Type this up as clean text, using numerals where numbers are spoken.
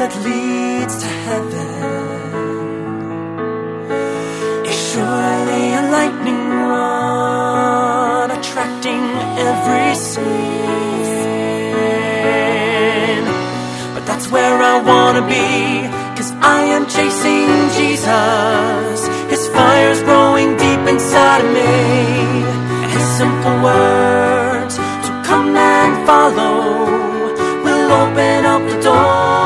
that leads to heaven is surely a lightning rod, attracting every sin. But that's where I wanna be, 'cause I am chasing Jesus. His fire's growing deep inside of me, and his simple words to come and follow will open up the door.